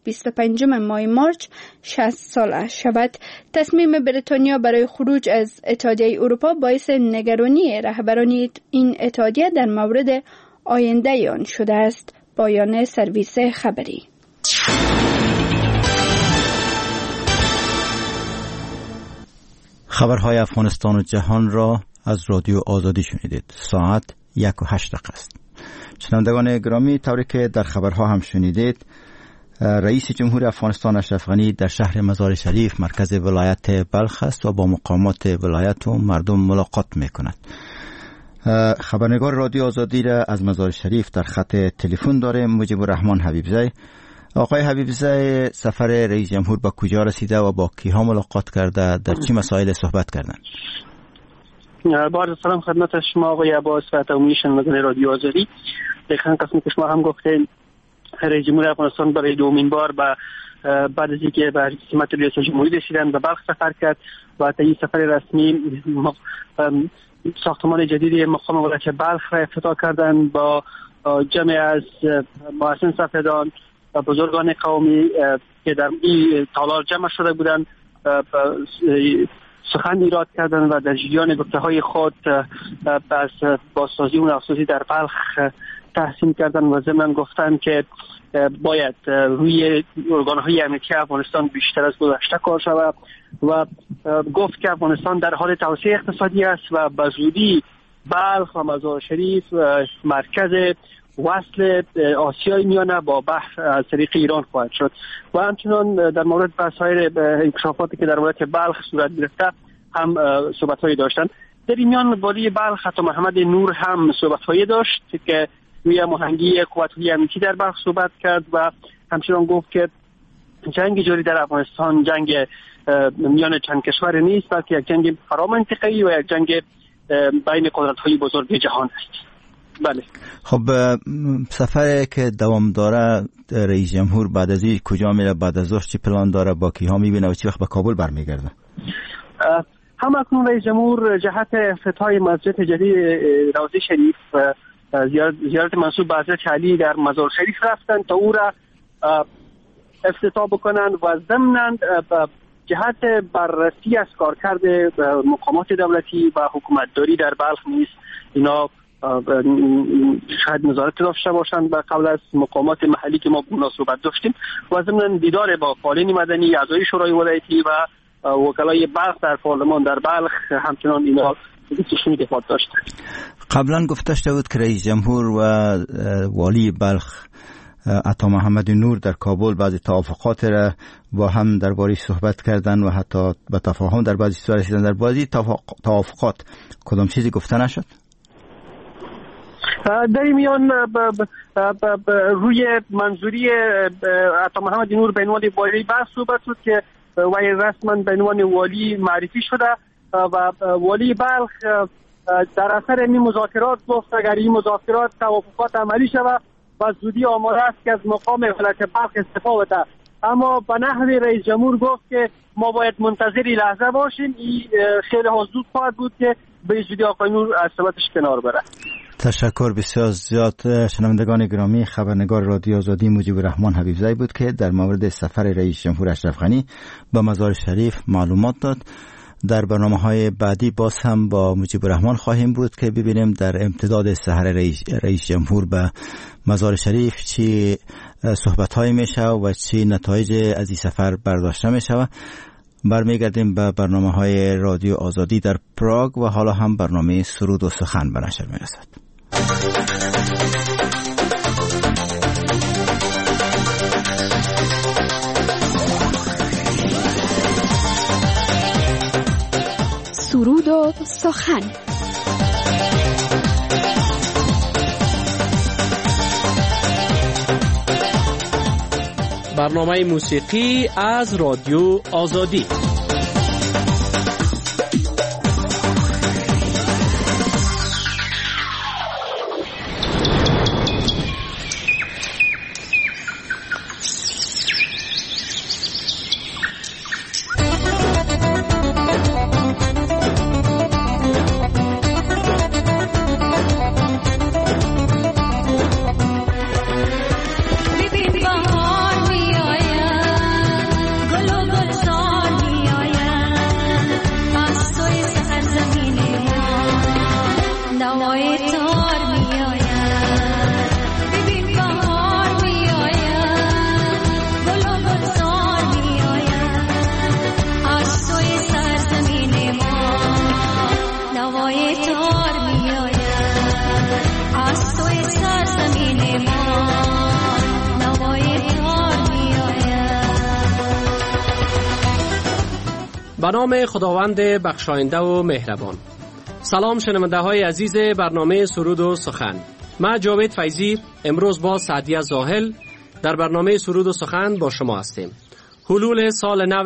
25 ماه مارچ 60 ساله شود. تصمیم بریتانیا برای خروج از اتحادیه اروپا باعث نگرانی رهبران این اتحادیه در مورد آینده آن شده است. پایان سرویس خبری. خبرهای افغانستان و جهان را از رادیو آزادی شنیدید. ساعت 1:08 است. شنوندگان گرامی، طوری که در خبرها هم شنیدید، رئیس جمهور افغانستان اشرف غنی در شهر مزار شریف مرکز ولایت بلخ است و با مقامات ولایت و مردم ملاقات میکند. خبرنگار رادیو آزادی را از مزار شریف در خط تلفن داریم، مجیب الرحمن حبیبزی. آقای حبیبزی، سفر رئیس جمهور با کجا رسیده و با کیها ملاقات کرده؟ در چه مسائل صحبت کردند؟ با عرض سلام خدمت شما آقای عباس و تمامی شنوندگان رادیو آزادی. دقیقاً قسمی که شما هم گفتین، رئیس جمهور افغانستان برای دومین بار بعد از اینکه به قسمت ریاست جمهوری رسیدن به بلخ سفر کرد و تا این سفر رسمی ساختمان جدید مقام ولایت بلخ را افتتاح کردن با جمع از محسن صفدان و بزرگان قومی که در این تالار جمع شده بودند سخن ایراد کردن و در جریان گفته‌های خود از بازسازی و نوسازی در بلخ تحسین کردن و ضمن گفتن که باید روی ارگان‌های امنیتی افغانستان بیشتر از گذشته کار شود و گفت که افغانستان در حال توسعه اقتصادی است و به زودی بلخ و مزار شریف مرکز وصل آسیای میانه با بحر از طریق ایران خواهد شد و همچنان در مورد بحث‌های انکشافاتی که در ولایت بلخ صورت گرفته هم صحبت‌هایی داشتند. در این میان والی بلخ عطا محمد نور هم صحبت‌هایی داشت که روی هماهنگی قوت‌های امنیتی در بلخ صحبت کرد و همچنان گفت که جنگ جاری در افغانستان جنگ میان چند کشور نیست، بلکه یک جنگ فرامنطقه‌ای و یک جنگ بین قدرت‌های بزرگ جهان است. بله. خب سفری که دوام داره رئیس جمهور بعد از این کجا میره؟ بعد از ازش چی پلان داره؟ با کیها میبینه و چی وقت به کابل برمیگرده؟ هم اکنون رئیس جمهور جهت افتتاح مسجد جدید روضه شریف زیارت منسوب به حضرت علی در مزار شریف رفتن تا او را افتتاح بکنند و ضمناً جهت بررسی از کارکرد مقامات دولتی و حکومتداری در بلخ نیست اینا شاید نظارت داشته باشند به قبل از مقامات محلی که ما مناسبت داشتیم و ضمن دیدار با فعالین مدنی، اعضای شورای ولایتی و وکلای بلخ در پارلمان در بلخ همچنان اینا سوشون دفاع داشتند. قبلا گفته شده بود که رئیس جمهور و والی بلخ عطا محمد نور در کابل بعضی توافقات را با هم درباره صحبت کردن و حتی به تفاهم در بعضی چیزا رسیدن. در بعضی توافقات کدام چیزی گفته نشد؟ در این میان روی منظوری عطا محمد نور به عنوان والی بلخ صحبت شد که وی رسما به عنوان والی معرفی شده و والی بلخ در اثر این مذاکرات گفت اگر این مذاکرات توافقات عملی شود و زودی آماده است که از مقام ولایت بلخ استعفا بده، اما به نحو رئیس جمهور گفت که ما باید منتظری لحظه باشیم. این خیلی زود خواهد بود که به زودی آقای نور از صحبتش کنار بره. تشکر بسیار زیاد. شنوندگان گرامی، خبرنگار رادیو آزادی مجیب الرحمن حبیبزی بود که در مورد سفر رئیس جمهور اشرف غنی به مزار شریف معلومات داد. در برنامه‌های بعدی باز هم با مجیب الرحمن خواهیم بود که ببینیم در امتداد سفر رئیس جمهور به مزار شریف چی صحبت‌هایی میشه و چی نتایج از این سفر برداشته میشه. برمیگردیم به برنامه‌های رادیو آزادی در پراگ و حالا هم برنامه سرود و سخن به نشر میرسد. سرود و سخن. برنامه موسیقی از رادیو آزادی. ببین بهار می آید به نام خداوند بخشاینده و مهربان. سلام شنونده های عزیز برنامه سرود و سخن. من جاوید فیضی امروز با سعدیه زاهل در برنامه سرود و سخن با شما هستیم. حلول سال نو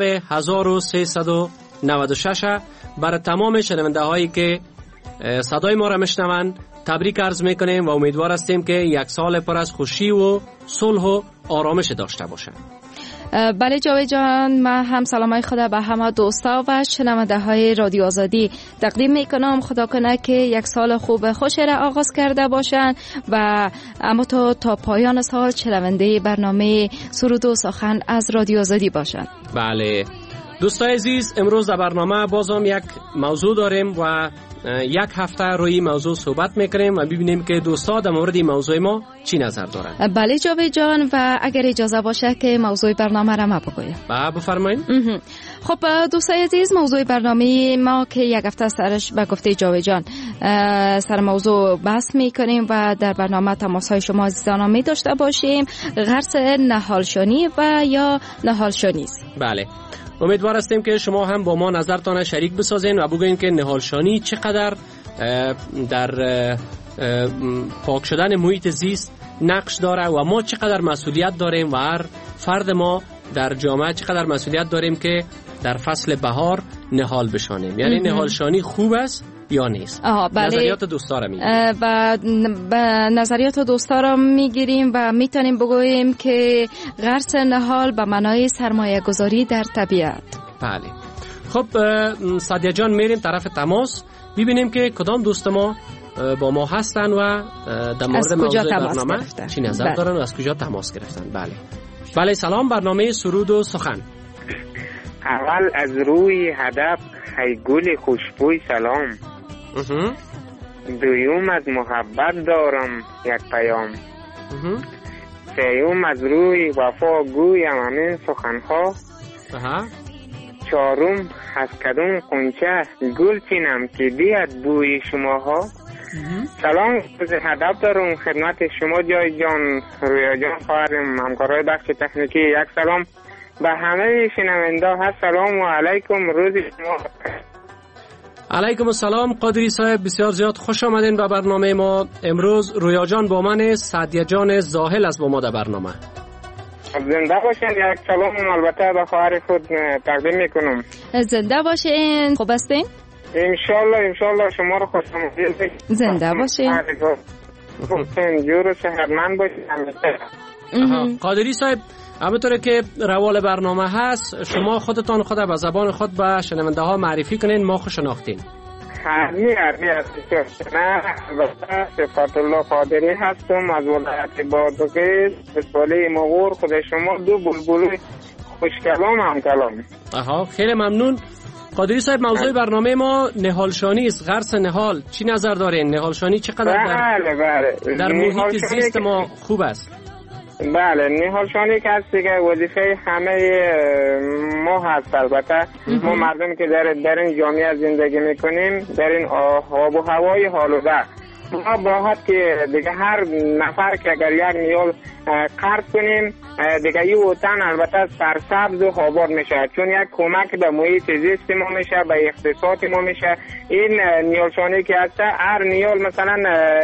1396 برای تمام شنونده هایی که صدای ما را میشنوند تبریک عرض میکنیم و امیدوار هستیم که یک سال پر از خوشی و صلح و آرامش داشته باشند. بله جاوید جان، من هم سلامای خدا به همه دوستا و شنونده های رادیو آزادی تقدیم میکنم. خدا کنه که یک سال خوب خوش را آغاز کرده باشند و اما تا پایان سال شنونده برنامه سرود و سخن از رادیو آزادی باشند. بله دوستای عزیز، امروز در برنامه بازم یک موضوع داریم و یک هفته روی موضوع صحبت میکنیم و ببینیم که دوستا در مورد این موضوع ما چی نظر دارند. بله جاوید جان، و اگر اجازه باشه که موضوع برنامه را ما بگویم. بفرمایید. خب دوستای عزیز، موضوع برنامه ما که یک هفته سرش به گفته جاوید جان سر موضوع بحث میکنیم و در برنامه تماس های شما عزیزان می داشته باشیم. غرس نهالشانی و یا نهالشانی است. بله، امیدوار هستیم که شما هم با ما نظرتان شریک بسازین و بگوین که نهالشانی چقدر در پاک شدن محیط زیست نقش داره و ما چقدر مسئولیت داریم و هر فرد ما در جامعه چقدر مسئولیت داریم که در فصل بهار نهال بشانیم. یعنی نهالشانی خوب است یا نیست؟ بله. نظریات دوستا را میگیریم و نظریات دوستا را میگیریم و میتونیم بگوییم که غرس نهال به معنای سرمایه گذاری در طبیعت. بله. خب سعدیه جان، میریم طرف تماس ببینیم که کدام دوست ما با ما هستن و در مورد موضوع برنامه چی نظر دارن و از کجا تماس گرفتن. بله سلام، برنامه سرود و سخن. اول از روی هدف ای گل خوشبوی سلام. دویم از محبت دارم یک پیام. سیوم از روی وفا گویم همین سخنها. چهارم از کدوم قنچه گل چینم که بیاد بوی شماها. سلام، از هدف دارم خدمت شما جای جان، رویا جان، خواهرم، همکارای بخش تکنیکی. یک سلام به همه شنونده ها. سلام و علیکم، روز شما. علیکم السلام قادری صاحب، بسیار زیاد خوش آمدین به برنامه ما. امروز رویا جان با من، سعدیه جان زاهل از با ما در برنامه. زنده باشین. یک سلام البته به خواهر خود تقدیم میکنم. زنده باشین. خوب هستین؟ انشالله شما رو خوش آمدید. زنده باشین. جور شهرمند باشین. قادری صاحب، همونطور که روال برنامه هست شما خودتان خود به زبان خود به شنونده ها معرفی کنین، ما خوش شناختین. حرمی نه صفات الله قادری هستم از ولایت بادغیس، بسپاله مغور. خود شما دو بلبل خوشکلام هم کلام. خیلی ممنون قادری صاحب. موضوع برنامه ما نهالشانی است، غرس نهال. چی نظر دارین؟ نهالشانی چقدر در محیط زیست ما خوب است؟ بله، نهالشانی که هست دیگه وظیفه همه ما هست. البته ما مردم که در این جامعه زندگی میکنیم، در این آب و هوای حالوده، ما باید که دیگه هر نفر که اگر یک نیال قرض کنیم دیگه این وطن البته سرسبز و آباد میشه، چون یک کمک به محیط زیست ما میشه، به اقتصاد ما میشه. این نیالشانی که هست، هر نیال مثلا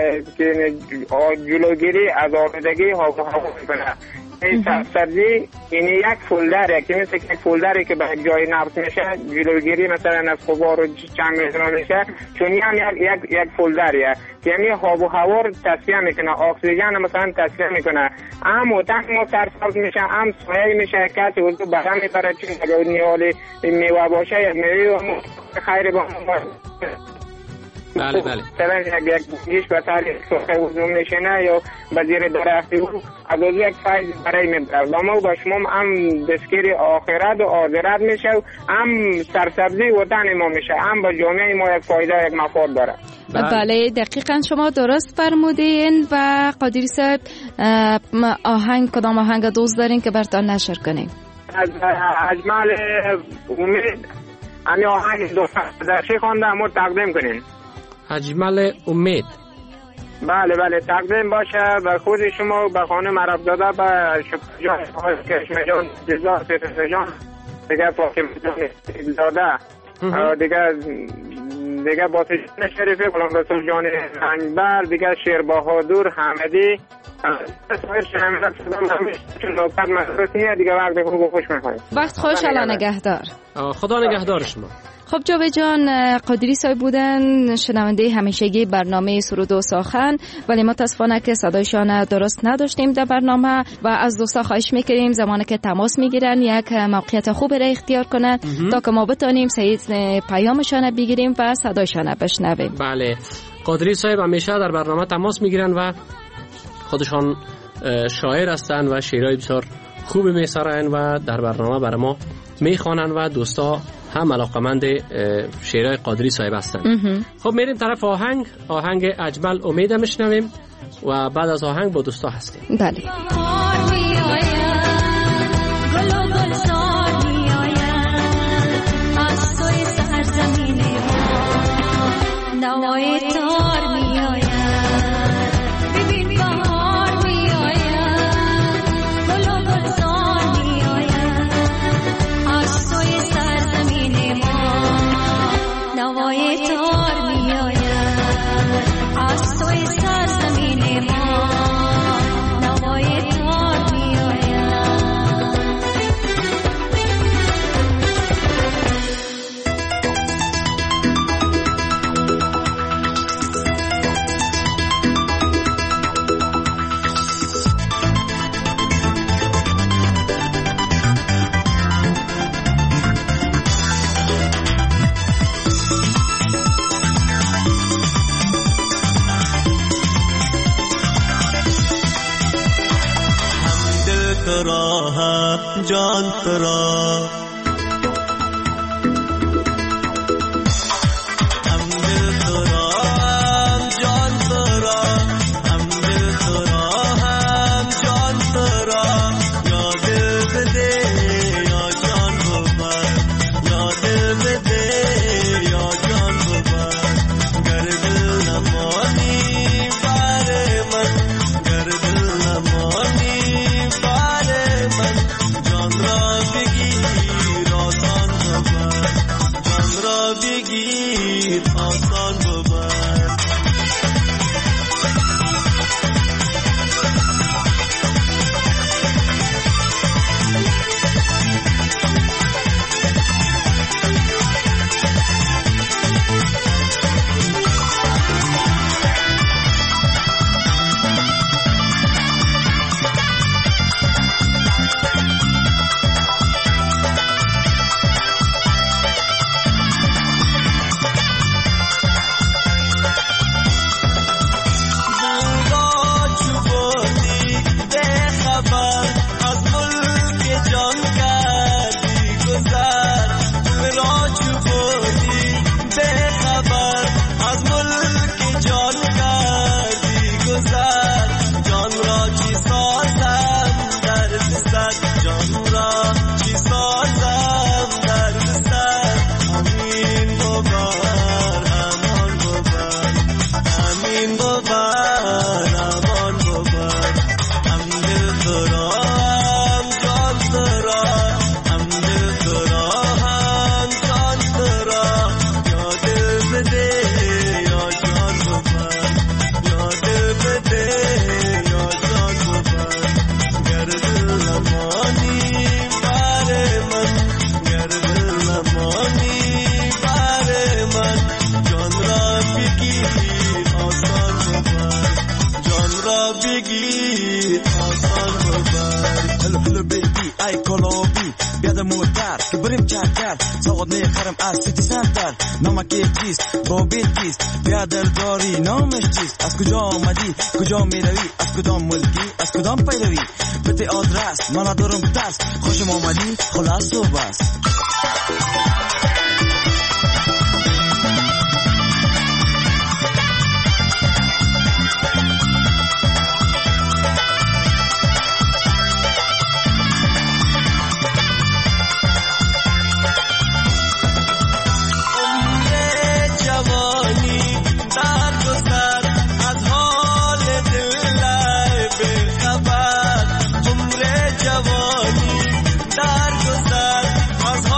جلوگیری از آلودگی آب و هوا میکنه. این سبزی این یک فولدره که مثل یک فولدری که به جای نبت میشه، جلوگیری مثلا از غبار و چند میزنه میشه، چون یک فولدریه که یعنی آب و هوا رو تصفیه میکنه، اکسیژن مثلا تصفیه میکنه. هم وطن ما سرسبز میشه، هم سایه میشه، کسی وضو بدن میبره، چون اگر نیالی میوه باشه یک میوه خیلی با بله. یک گیش به سر سخه وضو میشنه یا به زیر درختی از اوزو یک فایز برای میبره و ما با شما هم دستگیر آخرت و آذرت میشه، هم سرسبزی وطن ما میشه، هم به جامعه ما یک فایده، یک مفاد داره. بله دقیقاً شما درست فرمودین. و قادری صاحب، کدام آهنگ دوست دارین که براتون نشر کنیم؟ از اجمل امید امی آهنگ دوست درشی خوانده همون تقدیم کنین. اجمل امید. بله تقدیم باشه به خود شما، به خانم عرب زاده، به شکر جان، کشم جان، جزا، ستر جان دیگه فاطمه جان داده دیگه با سجن شریف غلام رسول جان رنگبر، دیگه شیر بهادر حمدی سایر شهمیدت شدم همیشه چون نوکت مدرسیه. دیگه وقت خوب خوش میخواهیم. وقت خوش، الله نگهدار. خدا نگهدار شما. خب جاوید جان، قادری صاحب بودن شنونده همیشگی برنامه سرود و ساخن، ولی متاسفانه که صدایشان درست نداشتیم در برنامه و از دوستا خواهش میکنیم زمانی که تماس میگیرن یک موقعیت خوب را اختیار کنن تا که ما بتونیم صحیح پیامشان بگیریم و صدایشان بشنویم. بله، قادری صاحب همیشه در برنامه تماس میگیرن و خودشان شاعر هستن و شعرهای بسیار خوب میسرن و در برنامه برای ما میخوانن و دوستا هم علاقمند شعرهای قادری صاحب هستن. خب میریم طرف آهنگ اجمل امید میشنویم و بعد از آهنگ با دوستا هستیم. بله. جان ترا ہم دل ترا ہم جان ترا ہم دل ترا ہم جان ترا یا دل دے یا جان بابا یا دل دے یا جان بابا گر دل نہ مانی بارے من گر دل نہ مانی بارے من جان را بگیر آسان ببر جان را بگیر آسان ببر بیادرداری نامش چیست از کجا آمدی کجا می روی از کدام ملکی از کدام پیروی بده آدرس من ندارم ترس خوشم آمدی خلاص و بس از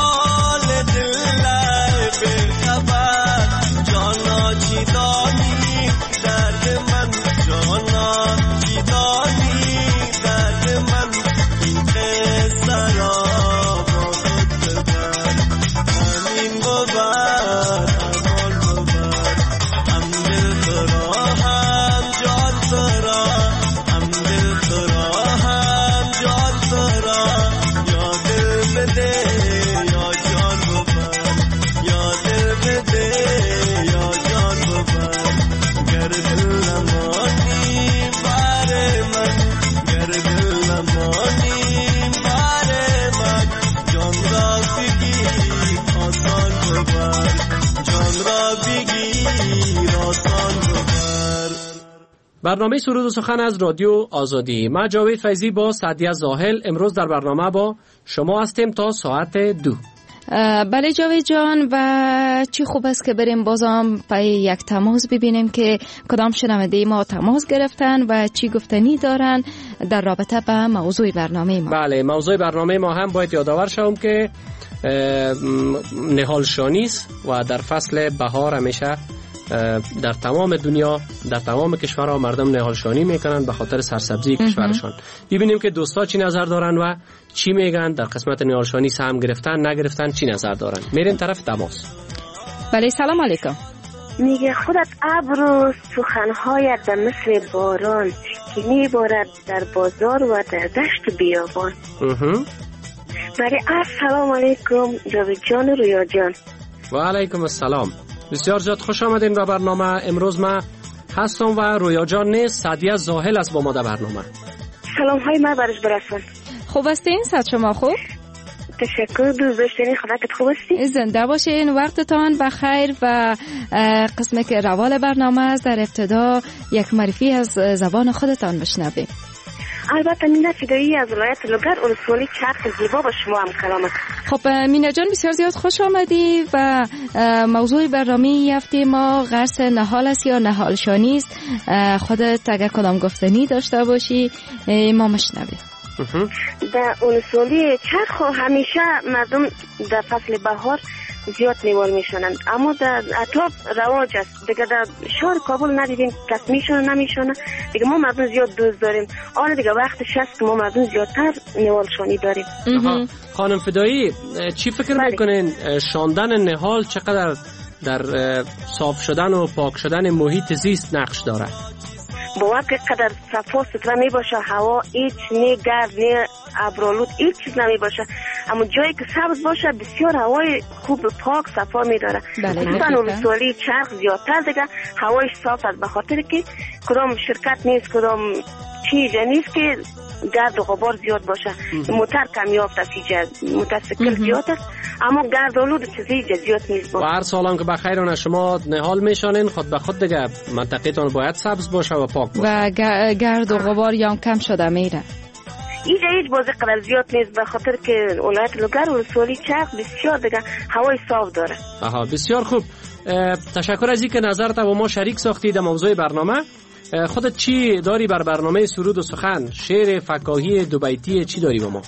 برنامه سرود و سخن از رادیو آزادی. من جاوید فیضی با سعدیه زاهل امروز در برنامه با شما هستیم تا ساعت 2. بله جاوید جان، و چی خوب است که بریم بازم پای یک تماس ببینیم که کدام شنونده ما تماس گرفتن و چی گفتنی دارن در رابطه با موضوع برنامه ما. بله، موضوع برنامه ما هم باید یادآور شوم که نهالشانی است و در فصل بهار همیشه در تمام دنیا، در تمام کشورها مردم نهالشانی میکنن به خاطر سرسبزی کشورشان. ببینیم که دوستا چی نظر دارن و چی میگن در قسمت نهالشانی، سهم گرفتن نگرفتن چی نظر دارن. میریم طرف تماس. بله سلام علیکم. میگه خودت ابر و سخنهایت در مثل باران که میبارد در بازار و در دشت بیابان. بله السلام علیکم جاوید جان و رویا جان. و علیکم السلام. بسیار زیاد خوش آمدین به برنامه. امروز من هستم و رویا جان نیست، سعدیه زاهل است با ما در برنامه. سلام های من برش برسون. خوب هستین؟ صحت شما خوب؟ تشکر. دوست داشتنی خداکت خوب هستی؟ زنده باشین، وقتتان بخیر. و قسمه که روال برنامه است در ابتدا یک معرفی از زبان خودتان بشنویم. البته مینا فدایی از ولایت لوگر اولسوالی چرخ زیبا با شما هم کلام. خب مینا جان بسیار زیاد خوش آمدی و موضوع برنامه هفته ما غرس نهال است یا نهالشانی است. خودت اگر کدام گفتنی داشته باشی ما مشنویم. در اولسوالی چرخ همیشه مردم در فصل بهار زیاد نیوال میشونند، اما در اطراف رواج است. دیگه در شهر کابل ندیدیم کس میشونه نمیشونه. دیگه ما مردم زیاد دوست داریم. آن دیگه وقتش است که ما مردم زیادتر نیوال شانی داریم. خانم فدایی چی فکر میکنین شاندن نهال چقدر در صاف شدن و پاک شدن محیط زیست نقش داره؟ با وقت قدر صفا سوتره می باشه، هوا هیچ نه گرد نه ابرآلود هیچ چیز نمی باشه، اما جایی که سبز باشه بسیار هوای خوب پاک صفا می داره. مثلا اولسوالی چرخ زیادتر دیگه هوایش صاف است، به خاطر که کدام شرکت نیست، کدام چیز نیست که گرد و غبار زیاد باشه. موتر کم یافت است، موتورسیکل زیاد است، اما گرد و آلود چیزی زیاد نیست. و هر سال هم که بخیرانه شما نهال میشانین خود به خود دیگه منطقه‌تان باید سبز باشه و پاک باشه و گرد و غبار یا کم شده میره. اینجا هیچ بازی قدر زیاد نیست، به خاطر که ولایت لوگر و اولسوالی چرخ بسیار دیگه هوای صاف داره. بسیار خوب. تشکر از اینکه نظرت با ما شریک ساختی در موضوع برنامه. خودت چی داری بر برنامه سرود و سخن؟ شعر فکاهی دو بیتی چی داری با ما؟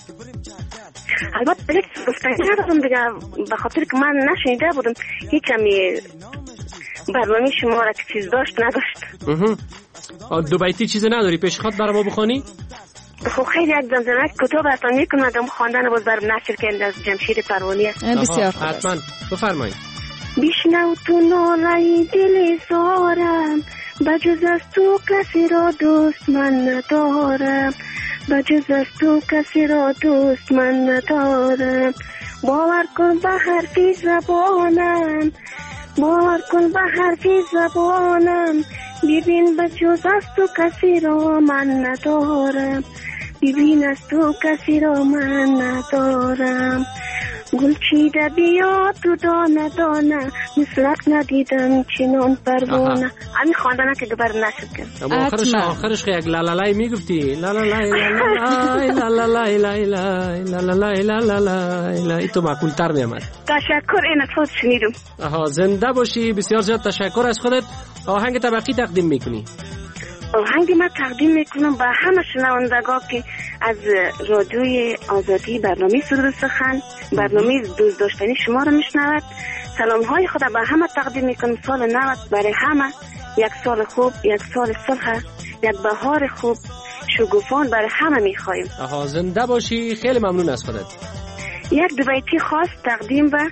البته بلیک گفتنی ندارم دیگه، به خاطر که من نشنیده بودم هیچ همی برنامه شما را که چیز داشت نداشت. دو بیتی چیز نداری پیش خود برای ما بخوانی؟ خب خیلی یک زمزمه کتاب هستم میکنم دم خواندن باز برم نشر کنده از جمشید پروانی است. بسیار خوب. حتما بفرمایید. بیشنو تو نالای دل زارم، بجز از تو کسی را دوست من ندارم، بجز از تو کسی را دوست من ندارم. باور کن به حرفی زبانم، باور کن به حرفی زبانم، ببین بجز از تو کسی را من ندارم، ببین از تو کسی را من ندارم. گل چیده بیا تو دانه دانه، مثلک ندیدم چنان پروانه. همین خواندنه که دوباره نشد کرد. آخرش یک لالالای میگفتی، لالالای لالالای لالالای لالالای لالالای. تو معقول تر میامد. تشکر، این صوت شنیدم. زنده باشی. بسیار زیاد تشکر از خودت. آهنگ طبقی تقدیم میکنی؟ آهنگ من تقدیم میکنم به همه شنوندگان که از رادیوی آزادی برنامه سرود و سخن، برنامه دوست داشتنی شما رو میشنود. سلام های خدا به همه تقدیم میکنم. سال 90 برای همه یک سال خوب، یک سال صلح، یک بهار خوب شگوفان برای همه میخوایم. زنده باشی. خیلی ممنون از خودت. یک دو بیتی خاص تقدیم به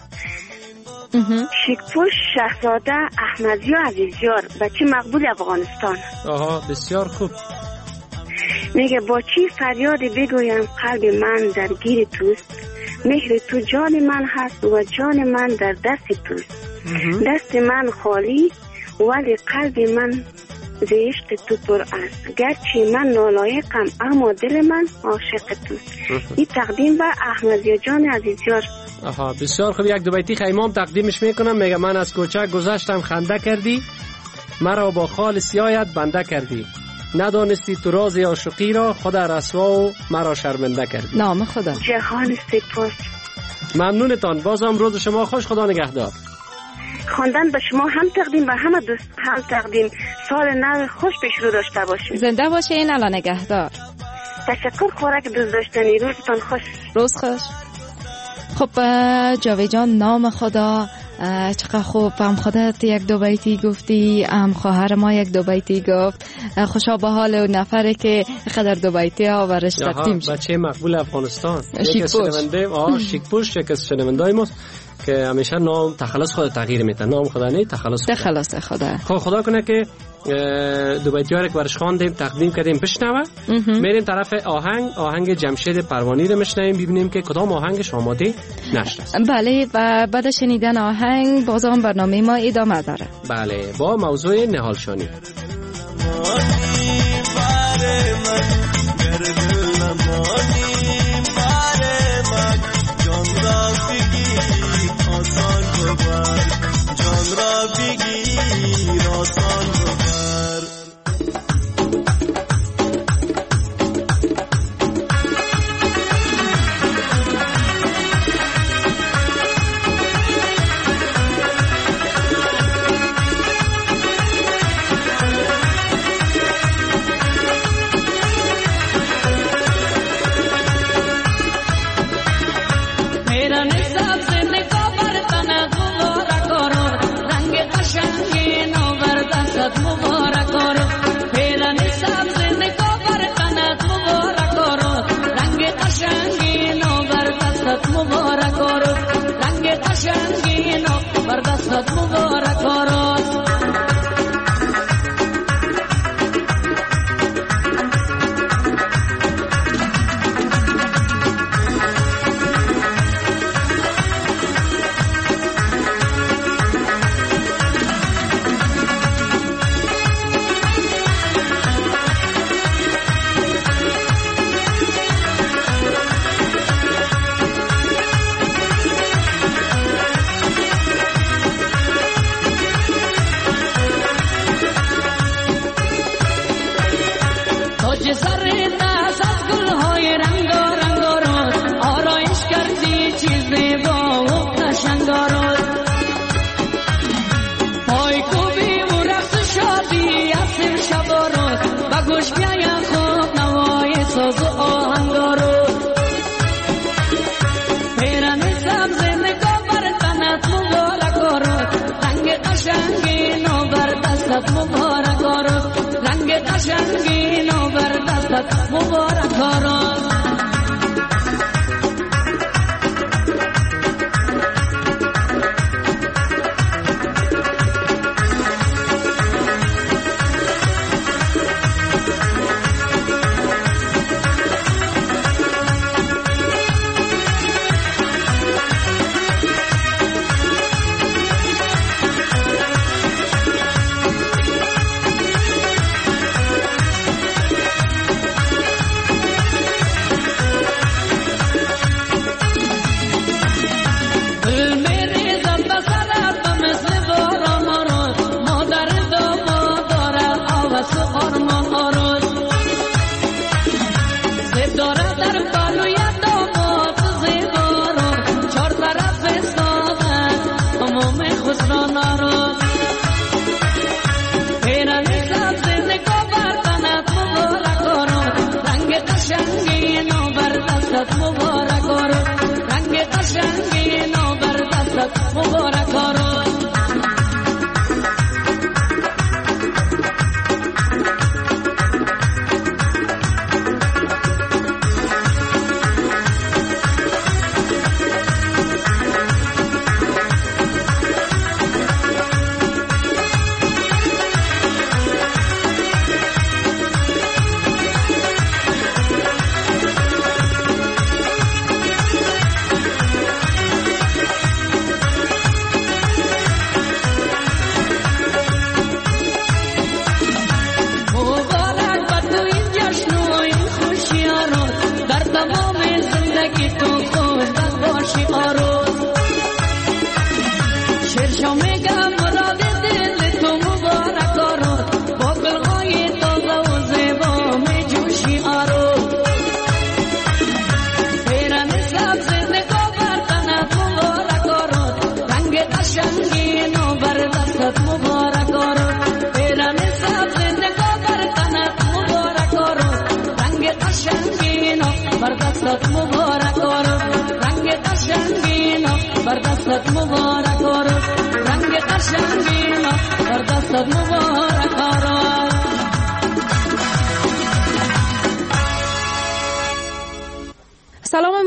شیکپوش شهزاده احمدی و عزیزیار، بچه مقبول افغانستان. بسیار خوب. میگه با چی فریادی بگویم قلب من درگیر توست، مهر تو جان من هست و جان من در دست توست. دست من خالی ولی قلب من ز عشق تو پر است، گرچه من نالایقم اما دل من عاشق توست. این تقدیم به احمدی جان عزیزیار. بسیار خوب. یک دو بیتی خیمام تقدیمش میکنم. میگه من از کوچک گذشتم خنده کردی، مرا با خال سیایت بنده کردی. ندانستی تو راز عاشقی را خود رسوا و مرا شرمنده کردی. نام خدا. جهان سپاس. ممنونتان. بازم روز شما خوش. خدا نگهدار. خواندن به شما هم تقدیم و همه دوست هم تقدیم. سال نو خوش پیش رو داشته باشید. زنده باشین. الله نگهدار. تشکر. خوراک دوست داشتنی. روزتان خوش. روز خوش. خب جاوید جان، نام خدا چقدر خوب. هم خودت یک دو بیتی گفتی، هم خواهر ما یک دو بیتی گفت. خوشا به حال اون نفره که قدر دو بیتی ها ورش تقدیم شد. بچه مقبول افغانستان شیکپوش. شیکپوش یک از شنوندای ماست که همیشه نام تخلص خود تغییر میده. نام خدا نه، تخلص خدا. خدا کنه که دو بیتی ها رو که برش خواندیم تقدیم کردیم بشنوه. میریم طرف آهنگ جمشید پروانی رو میشنویم، ببینیم که کدام آهنگش آماده نشده. بله، و بعد شنیدن آهنگ بازم برنامه ما ادامه داره. بله، با موضوع نهال شانی.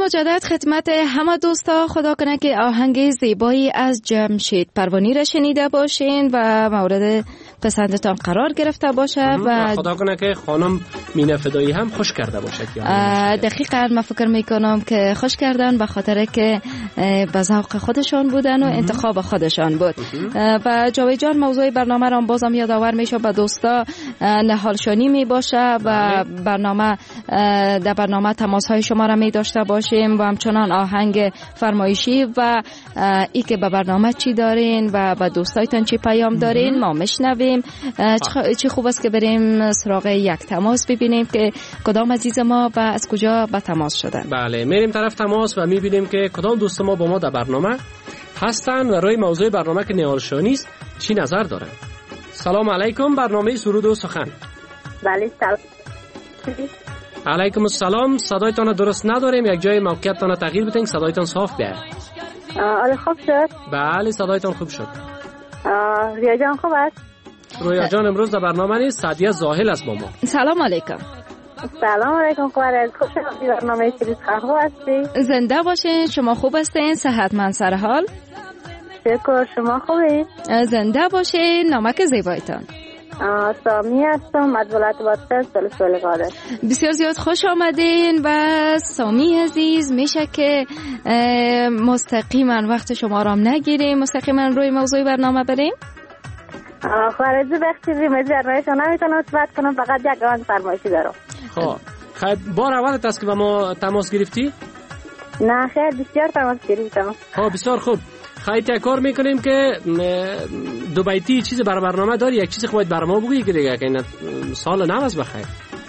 مجدد خدمت همه دوستا. خدا کنه که آهنگ زیبایی از جمشید پروانی را شنیده باشین و مورد پسندتان قرار گرفته باشه و خدا کنه که خانم مینه فدایی هم خوش کرده باشه. دقیقاً من فکر میکنم که خوش کردن به خاطر که به ذوق خودشان بودن و انتخاب خودشان بود. و جاوید جان موضوع برنامه را بازم یادآور میشه به دوستا نهالشانی می باشه و در برنامه تماس های شما را می داشته باشیم و همچنان آهنگ فرمایشی و ای که به برنامه چی دارین و به دوستایتان چی پیام دارین ما میشنویم. چی خوب است که بریم سراغ یک تماس ببینیم که کدام عزیز ما و از کجا به تماس شدن. بله میریم طرف تماس و میبینیم که کدام دوست ما با ما در برنامه هستن و روی موضوع برنامه که نهالشانی است چی نظر دارن. سلام علیکم، برنامه سرود و سخن. بله سلام. علیکم السلام. صدایتان درست نداریم، یک جای موقعیتتان تغییر بدین صدایتان صاف بیاد. آره خوب شد. بله صدایتان خوب شد. رویا جان خوب است؟ رویا جان امروز در برنامه نیست، سعدیه زاهل است با ما. سلام علیکم. سلام علیکم. خوب شد برنامه سرود خوب هستی؟ زنده باشین. شما خوب هستین؟ صحتمند سر حال؟ شکر. شما خوبی؟ زنده باشین. نامک زیبایتان؟ سامی هستم از ولایت بادغیس سلسله قادر. بسیار زیاد خوش آمدین. و سامی عزیز میشه که مستقیما وقت شما را نگیریم، مستقیما روی موضوع برنامه بریم. خارجی وقتی برنامه‌شو نمیتونم صحبت کنم، فقط یک آن فرمایشی دارم. خب بار اولت است که با ما تماس گرفتی؟ نه خیر بسیار تماس گرفتم. بسیار خوب. خیلی کار میکنیم که دو بیتی چیز برنامه داری، یک چیز باید برنامه بگویی که دیگه که این سال نو است بخیر.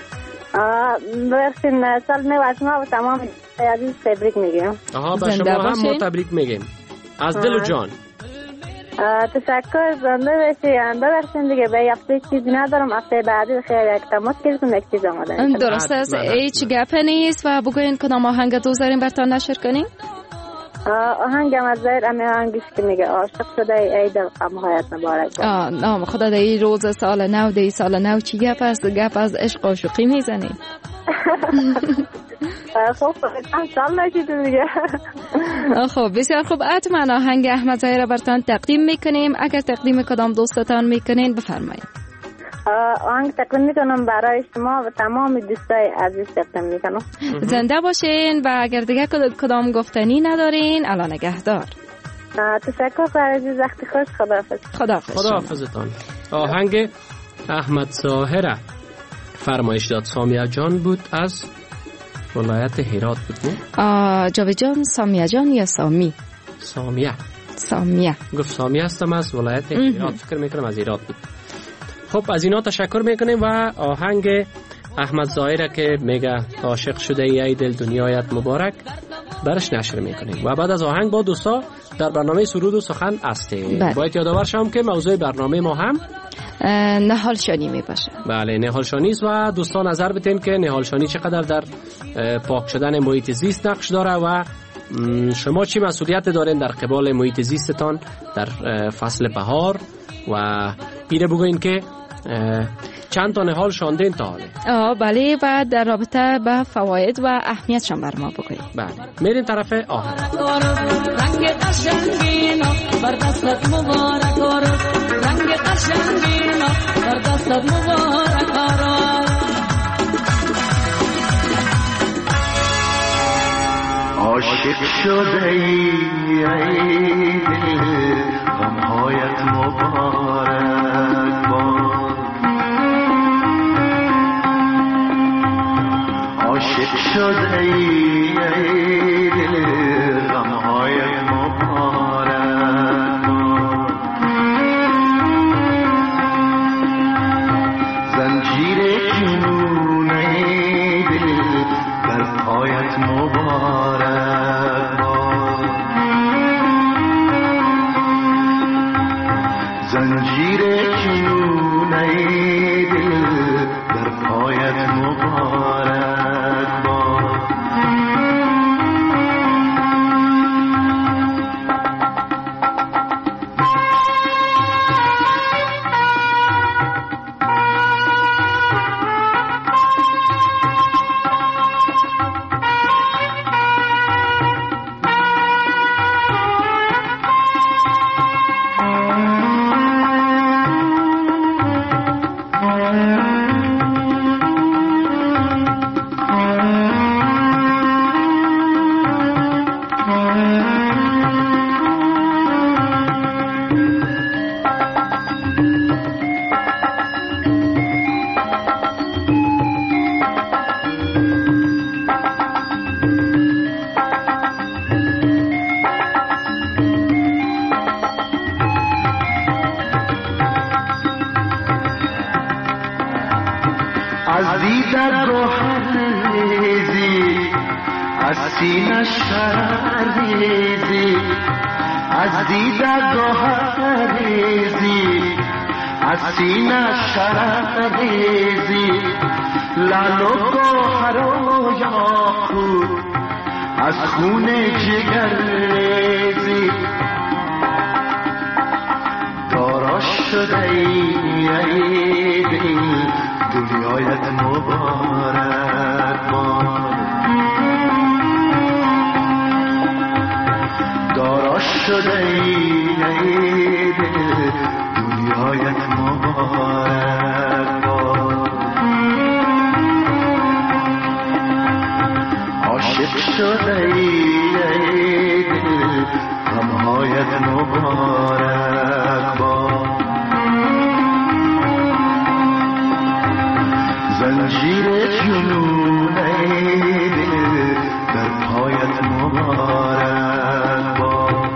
برسین سال نو از ما و تمام عزیز تبریک میگیم. به شما هم ما تبریک میگیم از دل و جان. تشکر. زنده باشی. ببخشید دیگه به هفته چیزی ندارم، هفته بعدی خیلی یک تماس گرفتم یک چیز آماده. درست است، هیچ گپ نیست. و بگوین کدام آهنگ دوست دارین براتون نشر کنیم؟ آهنگم از زیر امی آهنگش که میگه عاشق شده ای دل غمهایت مبارک. نام خدا دی روز سال نو، دی سال نو چی گپ است؟ گپ از عشق و عاشقی میزنی. خب سال نشید دیگه. خب بسیار خوب. حتما آهنگ احمد ظاهر را براتون تقدیم میکنیم. اگر تقدیم کدام دوستتان میکنین بفرمایید. آهنگ تقدیم میکنم برای شما و تمام دوستای عزیز تقدیم میکنم. زنده باشین. و اگر دیگه کدام گفتنی ندارین الان نگهدار. تشکر خواهر عزیز. وقتی خوش. خداحافظتان. آهنگ احمد ظاهر فرمایش داد سامیه جان بود از ولایت هرات بود. جاوید جان سامیه جان یا سامی؟ سامیه گفت سامیه هستم از ولایت هرات، فکر میکنم از هرات بود. خب از اینا تشکر میکنیم و آهنگ احمد ظاهر که میگه عاشق شده ای دل دنیایت مبارک برش نشر میکنیم. و بعد از آهنگ با دوستا در برنامه سرود و سخن هستیم. باید یادآور شم که موضوع برنامه ما هم نهالشانی می باشه. بله نهالشانی است و دوستان نظر بدین که نهالشانی چقدر در پاک شدن محیط زیست نقش داره و شما چی مسئولیت دارین در قبال محیط زیستتان در فصل بهار و اینه بگوین که چند تا نهال شاندین تا حاله. بله و در رابطه با فواید و اهمیتشان بر ما بگوین. بله میریم طرف آهنگ. رنگ قشنگینا بر دستت مبارک آرد، رنگ قشنگینا بر دستت مبارک آرد. عاشق شده ای دل غمهایت مبارک باد، عاشق شده ای دل غمهایت مبارک باد، زنجیر جنون دل بر پایت مبارک باد، زنجیر جنون دل بر پایت مبارک باد. سینه شرریزی از دیده گوهریزی از سینه شرریزی لعل و گوهر و یاقوت از خون جگر ریزی دارا شده ای دل دنیایت مبارک باد دارا شده ای دل دنیایت مبارک باد عاشق شده ای دل غمهایت مبارک باد زنجیر جنون ای دل در پایت مبارک باد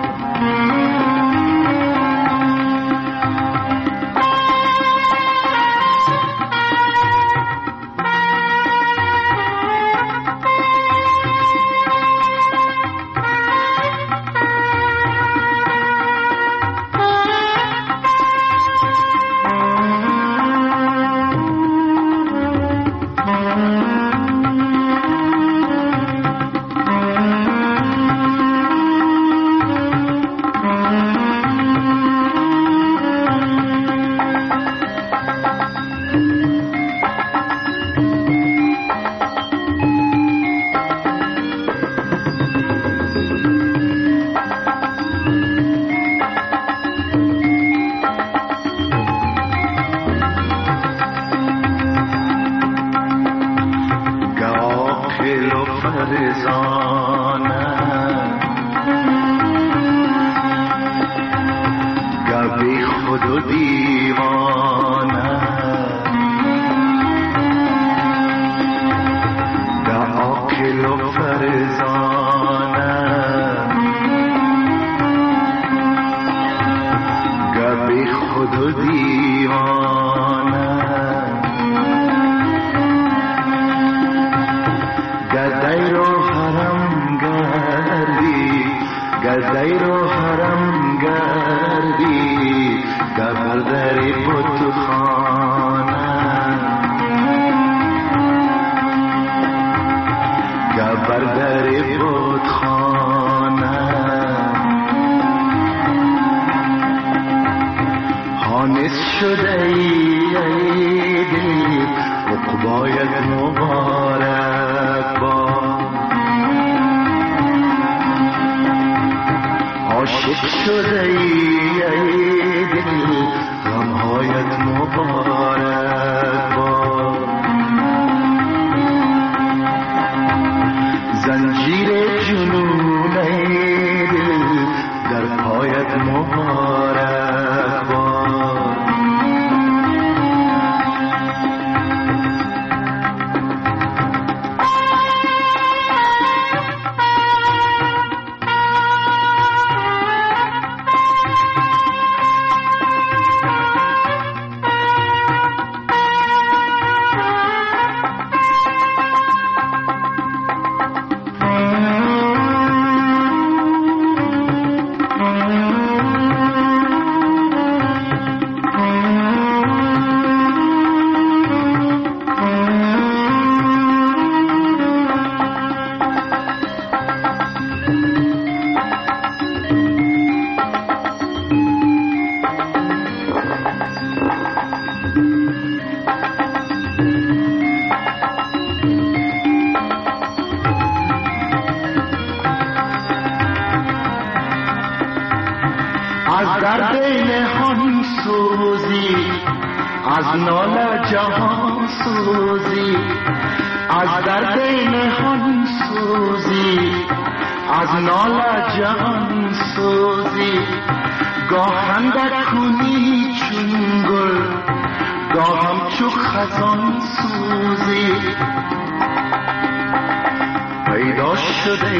پیدا شده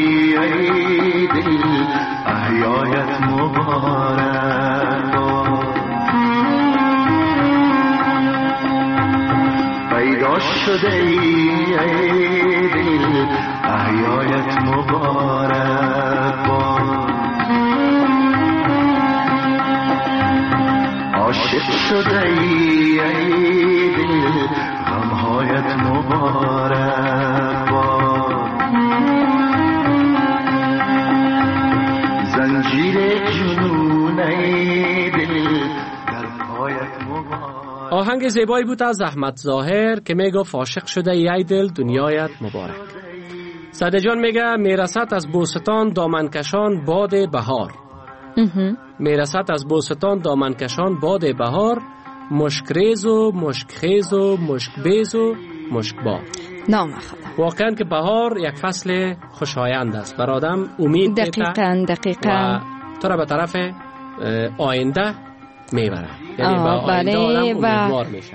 ای دل احیایت مبارک باد پیدا شده ای دل احیایت شده ای دل غمهایت مبارک باد زنجیر جنون ای دل در پایت مبارک. آهنگ زیبایی بود از احمد ظاهر که میگه عاشق شده ای دل دنیایت مبارک. سعده جان میگه میرسد از بوستان دامنکشان باد بهار. میرسد از بوستان دامنکشان باد بهار، مشکریز و مشکخیز و مشکبیز و مشکبار. نام خدا. واقعا که بهار یک فصل خوشایند است، بر آدم امید دقیقاً و تو را به طرف آینده میبره، یعنی به آینده آدم امیدوار میشه.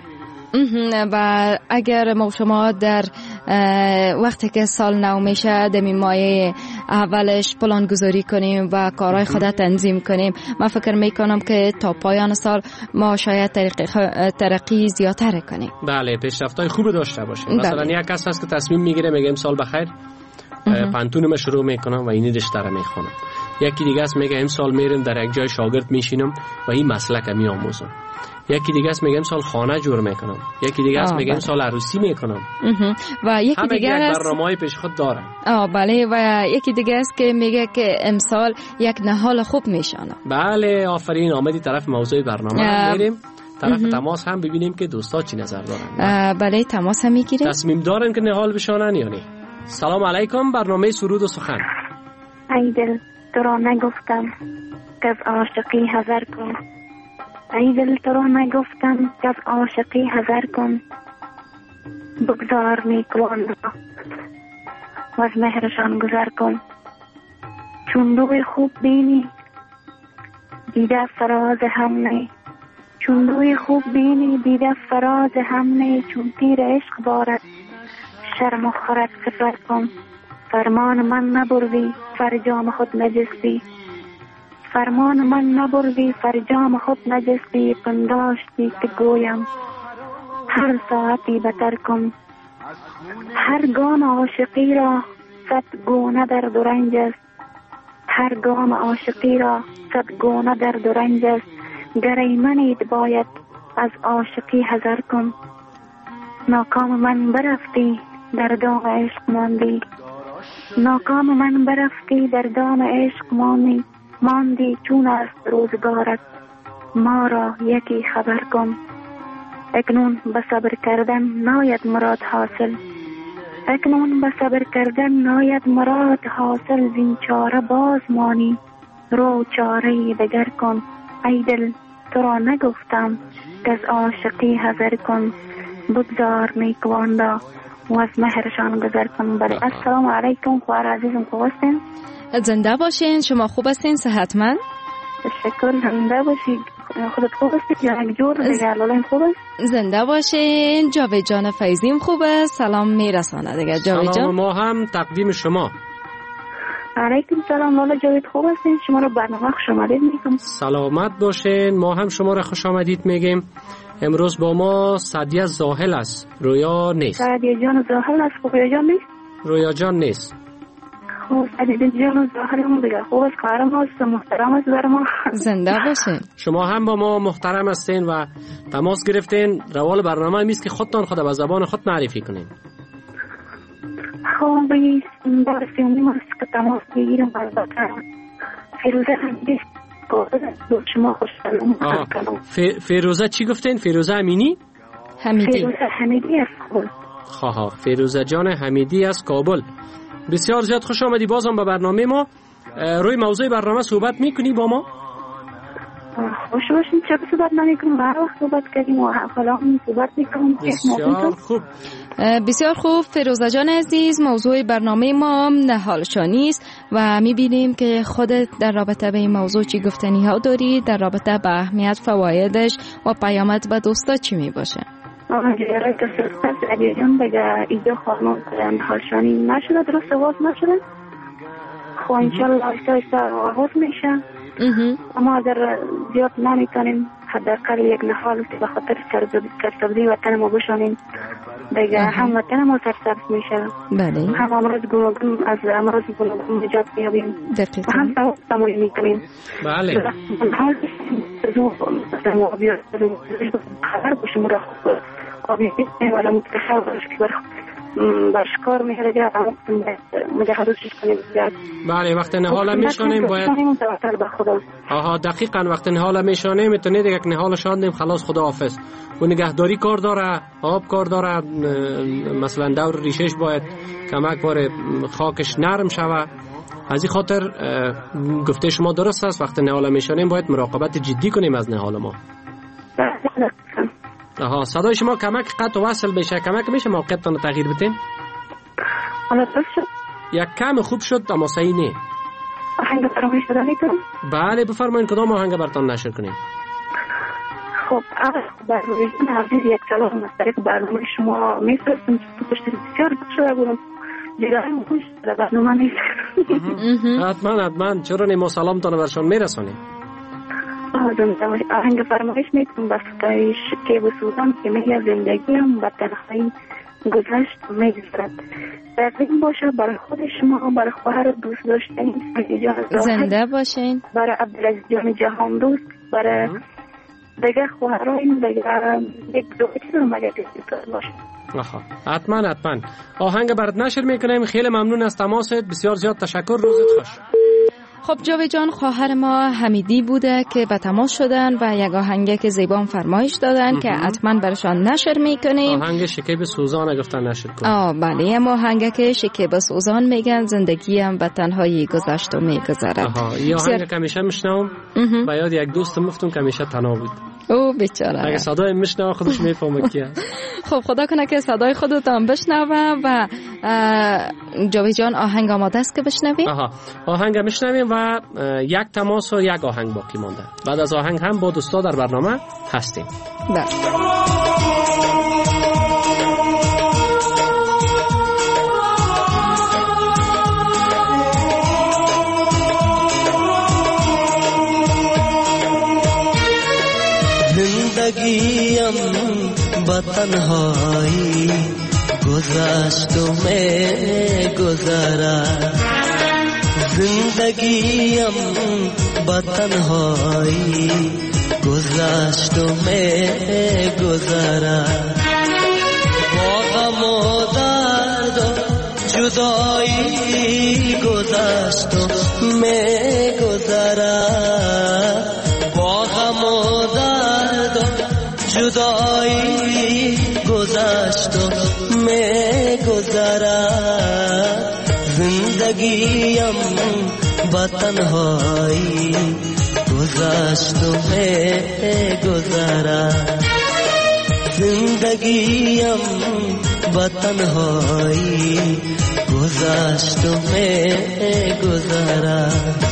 و اگر ما شما در وقتی که سال نو میشه دمی مایه اولش پلان گذاری کنیم و کارهای خود تنظیم کنیم، من فکر میکنم که تا پایان سال ما شاید ترقی زیادتر کنیم. بله، پیشرفت‌های خوب داشته باشیم. مثلا یک کس هست که تصمیم میگیره میگه امسال بخیر پانتونم شروع میکنم و این رشته رو میخونم. یکی دیگه است میگه امسال میرم در یک جای شاگرد میشینم و این مسلک میآموزم. یکی دیگه است میگه امسال خانه جور میکنم. یکی دیگه است میگه امسال عروسی میکنم. و یکی دیگه است برنامه‌های پیش خود داره. بله، و یکی دیگه است که میگه که امسال یک نهال خوب میشانم. بله، آفرین. آمدی طرف موضوع برنامه میریم طرف تماس هم ببینیم که دوستا چی نظر دارن. بله، تماس هم میگیریم. تصمیم دارن که نهال بشانن یا نه. سلام علیکم، برنامه سرود و سخن. ای دل تو را نگفتم که از عاشقی حذر کن، ای دل تو را نگفتم که از عاشقی حذر کن، بگذار نیکوان را و از مهرشان گذر کن. چون روی خوب بینی دیده فراز هم نی، چون روی خوب بینی دیده فراز هم نی، چون تیر عشق بارد شرم و خرد سفر کن. فرمان من نبردی فرجام خود نجستی، فرمان من نبردی فرجام خود نجستی، پنداشتی که گویم هر ساعتی بتر کن. هر گام عاشقی را صد گونه درد و رنج است، هر گام عاشقی را صد گونه درد و رنج است، گر ایمنید باید از عاشقی حذر کن. ناکام من برفتی در دام عشق ماندی، ناکام من برفتی در دام عشق ماندی، چون است روزگارت ما را یکی خبر کن. اکنون به صبر کردن ناید مراد حاصل، اکنون به صبر کردن ناید مراد حاصل، زین چاره باز مانی رو چاره دگر کن. ای دل تو را نگفتم که از عاشقی حذر کن، بگذار نیکوان را و از مهرشان گذر کن. بله، السلام علیکم خواهر عزیزم، خوب هستین؟ زنده باشین. شما خوب هستین؟ صحتمند؟ تشکر. زنده باشید. خودت خوب هستی؟ یا یک جور دیگه الان خوب است؟ زنده باشین. جاوید جان فیضیم خوبه؟ سلام میرسانه دیگه جاوید جان. سلام ما هم تقدیم شما. علیکم سلام. والا جاوید خوب هستین؟ شما رو برنامه خوش آمدید میگم. سلامت باشین. ما هم شما رو خوش آمدید میگیم. امروز با ما سعدیه زاهل است، رویا نیست. سعدیه جان زاهل است، رویا جان نیست. رویا جان نیست. خوب، سعدیه جان زاهل دیگه خوب است، کارم است، محترم است بر ما. زنده باشین. شما هم با ما محترم هستین و تماس گرفتین. روال برنامه میست که خودتان خود به زبان خود معرفی کنین. خوب است، بارسیونی است که تماس بگیرم. البته فیروزه حمیدی شما خوشحالم. فیروزه چی گفتین؟ فیروزه امینی؟ فیروزه حمیدی از کابل. خواه فیروزه جان حمیدی از کابل. بسیار زیاد خوش آمدی بازم به برنامه ما. روی موضوع برنامه صحبت میکنی با ما؟ خوش باشین. چرا صحبت نمیکنیم؟ هر وقت صحبت کردیم و حالا هم صحبت میکنیم. بسیار خوب. بسیار خوب فیروزه جان عزیز، موضوع برنامه ما نهالشانی است و میبینیم که خودت در رابطه به این موضوع چی گفتنی ها داری، در رابطه به اهمیت، فوایدش و پیامد به دوستا چی میباشه؟ جیاره که سرسته سعدیه جان بگه ایجا خانم نهالشانی نشده، درست آغاز نشده. خب انشالله آیسته آیسته آغاز میشه. اما اگر زیاد نمیتونیم حداقل یک نهال که به خاطر سرسبزی وطن ما بشانیم دیگه هموطن ما سرسبز میشه. بله. هم امراض گوناگون از امراض گوناگون نجات میابیم. دقیقاً. هم تمامی میکنیم. بله. حال زو مثلا آبیات خبر باشیم را آبیات ولی متخصص باش که برشکار میره دیگه متخصصش کنیم. بله وقتی نهال میشانیم باید آها دقیقاً وقتی نهال میشانیم میتونید یک نهال شاندیم خلاص خداحافظ. و نگهداری کار داره، آب کار داره، مثلا دور ریشش باید کمک باره خاکش نرم شوه. از این خاطر گفته شما درست است وقتی نهال میشانیم باید مراقبت جدی کنیم از نهال ما. آها صدای شما کمک قطع و وصل بشه، کمک میشه موقعیتتان تغییر بدین؟ یک کم خوب شد اما صحیح نه. آهنگ فرمایش دادنی کنم؟ بله بفرمایید کدام آهنگ براتون نشر کنیم؟ خب برنامه عزیز یک سلام از طریق برنامه شما میفرستم تو پشت بسیار شده بودم دیگران خوش در برنامه نیست. حتما چرا نیما سلامتان برشان میرسانیم؟ آهنگ فرمایش میکنم بس تایش که بسودم که میگه زندگیم با تنهایی گذشت میگذرد. دقیق باشه برای خود شما، برای خواهر دوست داشتنی زنده باشین، برای عبدالعزیز جان جهان دوست، برای دیگه خواهران دیگه یک دوستی رو مگه دوست باشه. حتما آهنگ برات نشر میکنیم. خیلی ممنون از تماست، بسیار زیاد تشکر، روزت خوش. خب جاوید جان خواهر ما حمیدی بوده که به تماس شدن و یک آهنگ که زیبا فرمایش دادن که حتما برشان نشر میکنیم. آهنگ شکیب سوزان گفتن نشر کنیم. بله اما آهنگ که شکیب سوزان میگن زندگی هم به تنهایی گذشت و میگذرد. این آهنگ که همیشه میشنوم به یاد یک دوستم افتم که همیشه تنها بود. او بیچاره. اگه صدای میشنوه خودش میفهمه کیه. خب خدا کنه که صدای خودتان بشنوه. و جاوید جان آهنگ آماده است که بشنویم؟ آهنگ میشنویم و یک تماس و یک آهنگ باقی مانده. بعد از آهنگ هم با دوستا در برنامه هستیم. زندگیم با تنهایی گذشت و می‌گذرد. زندگیم با تنهایی گذشت و می‌گذرد. با غم و درد و جدایی گذشت و می‌گذرد. با غم و درد و جدایی گذشت و می‌گذرد. زندگیم با تنهایی گذشت و می‌گذرد. زندگیم با تنهایی گذشت و می‌گذرد.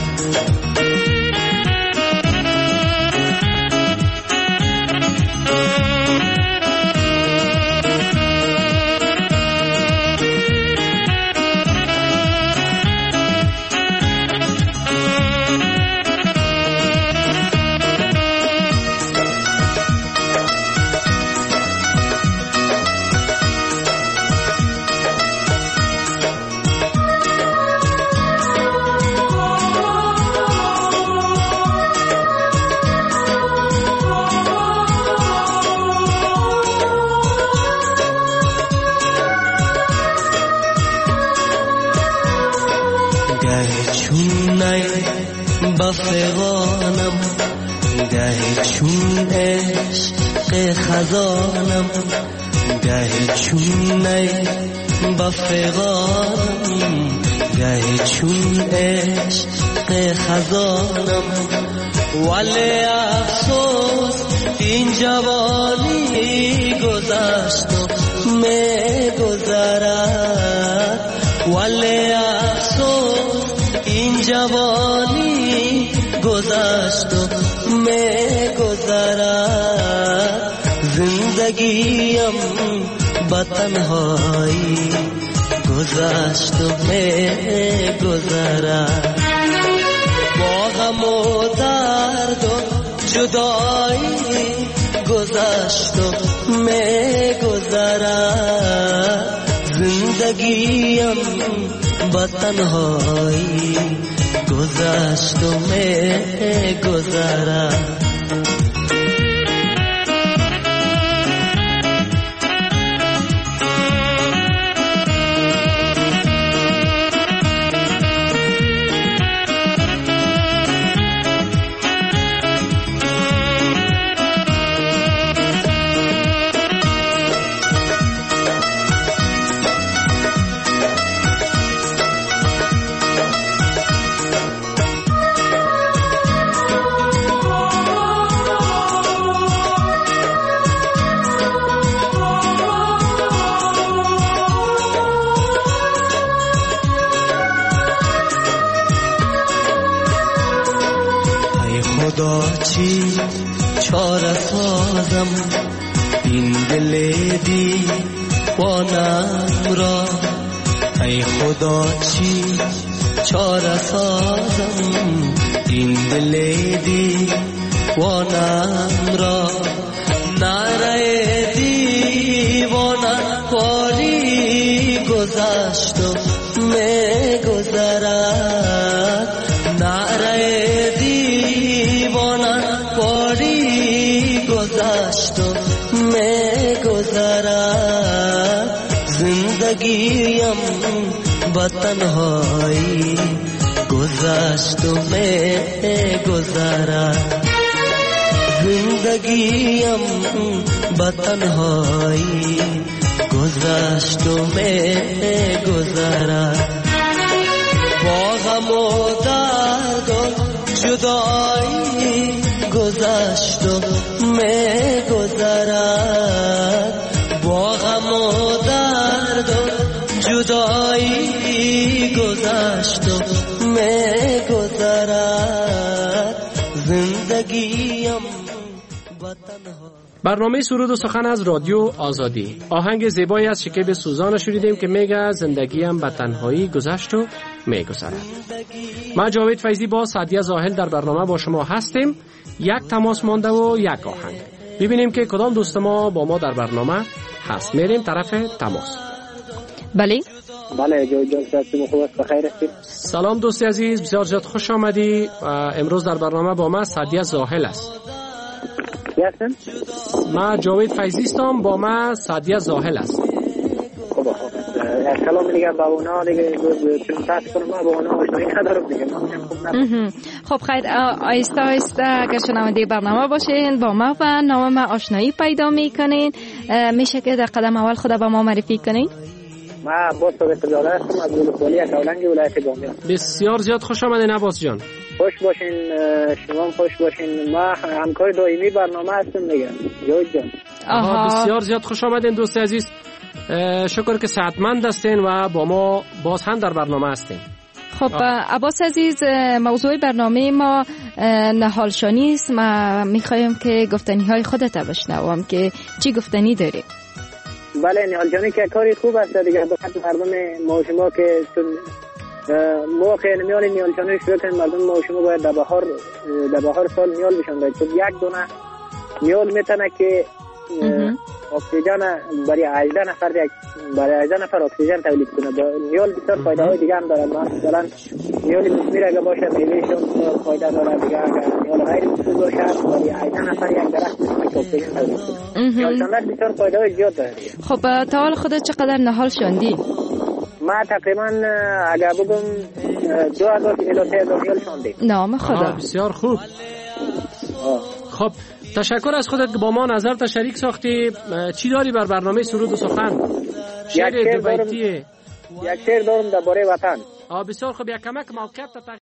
بفغانم گهی چون عشق خزانم گهی چون نی بفغانم گهی چون عشق خزانم. ولی افسوس این جوانی گذشت و می‌گذرد. ولی افسوس این جوانی گذشت و می‌گذرد. زندگیم با تنهایی گذشت و می‌گذرد. با غم و درد و جدایی گذشت گذشت و میگذرد زندگیم با تنهایی گذشت و میگذرد چی چاره سازم این دل دیوانم را ای خدا چی چاره سازم این دل دیوانم را نره دیوانم کاری گذشت و میگذرد نره گذشت و میگذرد زندگیم با تنهایی گذشت و میگذرد زندگیم با تنهایی گذشت و میگذرد با غم و درد و جدایی گذشت و میگذرد با غم و درد و جدایی گذشت و میگذرد زندگیم با تنها. برنامه سرود و سخن از رادیو آزادی. آهنگ زیبایی از شکیب سوزان شنیدیم که میگه زندگیم به تنهایی گذشت و میگذرد. من جاوید فیضی با سعدیه زاهل در برنامه با شما هستیم. یک تماس مانده و یک آهنگ. ببینیم که کدام دوست ما با ما در برنامه هست. میریم طرف تماس. بله جان سلام خوب است بخیر هستید. سلام دوستی عزیز، بسیار زیاد خوش آمدی. امروز در برنامه با ما سعدیه زاهل است. ما جاوید فیضی هستم، با ما سعدیه زاهل است. خوب سلام میگم با اونا دیگه چون تاسو کنم با اونا آشنایی ندارم دیگه. خب خیر، آیسته آیسته اگر شنونده برنامه باشین با ما و نام ما آشنایی پیدا میکنین. میشه که در قدم اول خود با ما معرفی کنین؟ ما عباس صادق‌زاده هستم از ولسوالی اکاولنگ ولایت گامیان. بسیار زیاد خوش آمدین عباس جان. خوش باشین، شما خوش باشین. ما همکار دائمی برنامه هستم دیگه جوید جان. بسیار زیاد خوش آمدین دوست عزیز. شکر که صحتمند هستین و با ما باز هم در برنامه هستین. خب عباس عزیز، موضوع برنامه ما نهالشانی است. ما میخوایم که گفتنی های خودت بشنوم که چی گفتنی داری؟ بله، نهالشانی که کاری خوب است دیگه. بخاطر مردم ما شما که موقع نمیال نهالشانی شروع کنیم، مردم ما شما باید در بهار سال نیال بشن باید. چون یک دونه نیال میتونه که اکسیژن برای 18 نفر اکسیژن تولید کنه. نیال بسیار فایده های دیگه هم داره. مثلا نیال مسمیر اگه باشه میوهشون فایده داره دیگه. اگر نیال غیر مسمیر باشه برای 18 نفر یک درخت اکسیژن تولید کنه. نیالشاندن بسیار فایده های زیاد داره. خب تا حال خودت چقدر نهال شاندی؟ ما تقریبا اگر بگم 2000 تا 3000 نیال شاندیم. نام خدا. بسیار خوب. خب تشکر از خودت که با ما نظر تا شریک ساختی. چی داری بر برنامه سرود و سخن؟ شعر دو بیتیه. یک شعر دارم درباره وطن. بسیار خوب. یک کمک موقعیت